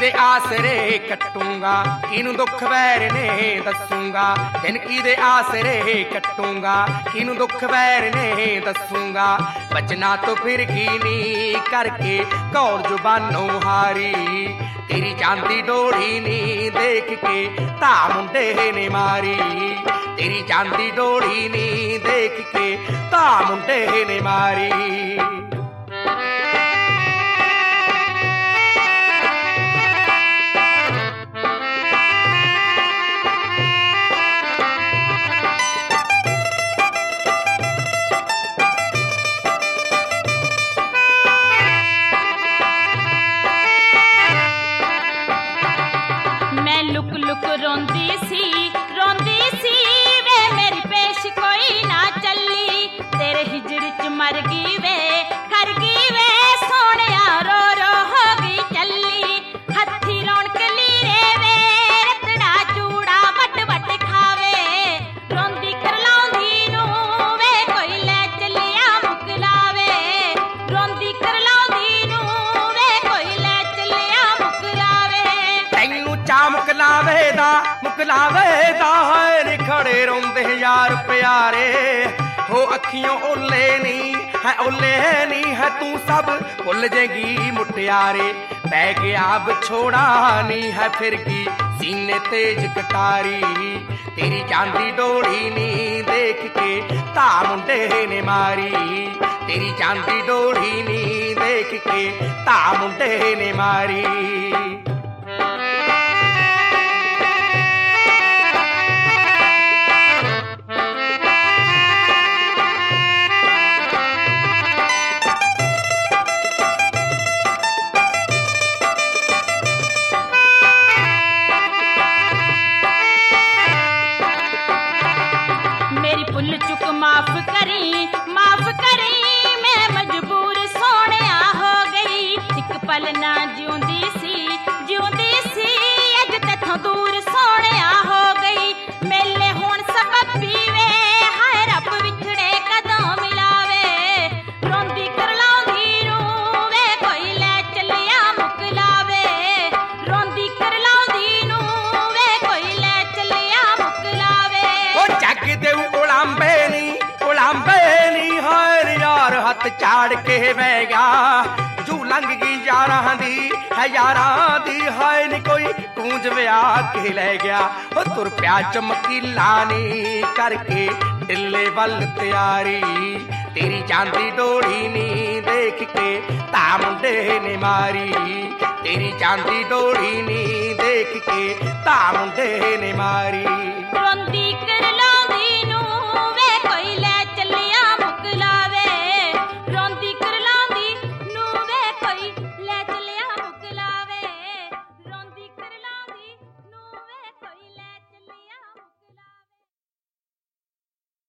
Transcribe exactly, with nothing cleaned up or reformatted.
दे आसरे कटूंगा, किनू दुख वैर ने दसूंगा। जिनकी दे आसरे कटूंगा, किनू दुख वैर ने दसूंगा। बचना तो फिर की नी करके कौर जुबानों हारी। तेरी चांदी डोरी नी देख के ता मुंडे ने मारी। तेरी चांदी डोरी नी देख के ता मुंडे ने मारी। लुक लुक रोंदी सी रोंदी सी वे मेरी पेश कोई ना चली। तेरे हिजड़ च मर गई वे कर गई वे सोनिया रो रो हो गई चली। हथी रौनक लीरे वे रतड़ा चूड़ा वट वट खावे। रोंदी करलाउंदी नू वे कोई ले चलिया मुकलावे। रोंदी करलाउंदी नू वे कोई ले चलिया मुकलावे। तैनू चा मुकलावे दा मुकलावे दा है खड़े रोंदे यार प्यारे। हो अखियों ओले नहीं है ओले नहीं है तू सब भुल जेगी मुटियारे। पै गया बिछोड़ा नहीं है फिर की सीने तेज कटारी। तेरी चांदी डोरी नी देख के ता मुंडे ने मारी। तेरी चांदी डोरी नी देख के ता मुंडे ने मारी। मेरी भुल चुक माफ करी माफ करी मैं मजबूर सोनिया हो गई। एक पल ना जिउंदी सी जिउंदी सी अज तैथों दूर सोनिया हो गई। मेले हुण सबब पीवे हाय रब विछड़े कदों मिलावे। रोंदी करलाउंदी नू वे कोई ले चलिया मुकलावे। रोंदी करलाउंदी नू वे कोई ले चलिया मुकलावे। ओ जग दे उलांबे नी उलांबे नी हर यार हथ चाड़ के बह गया। जू लंघ गई यारां दी है यारां दी है नी कोई कूंज विआह के ले गया। ओ तुर प्या चमकीला नी करके ढिल्ले वल तैयारी। तेरी चांदी डोरी नी देख के ता मुंडे ने मारी। तेरी चांदी डोरी नी देख के ता मुंडे ने मारी। रोंदी कर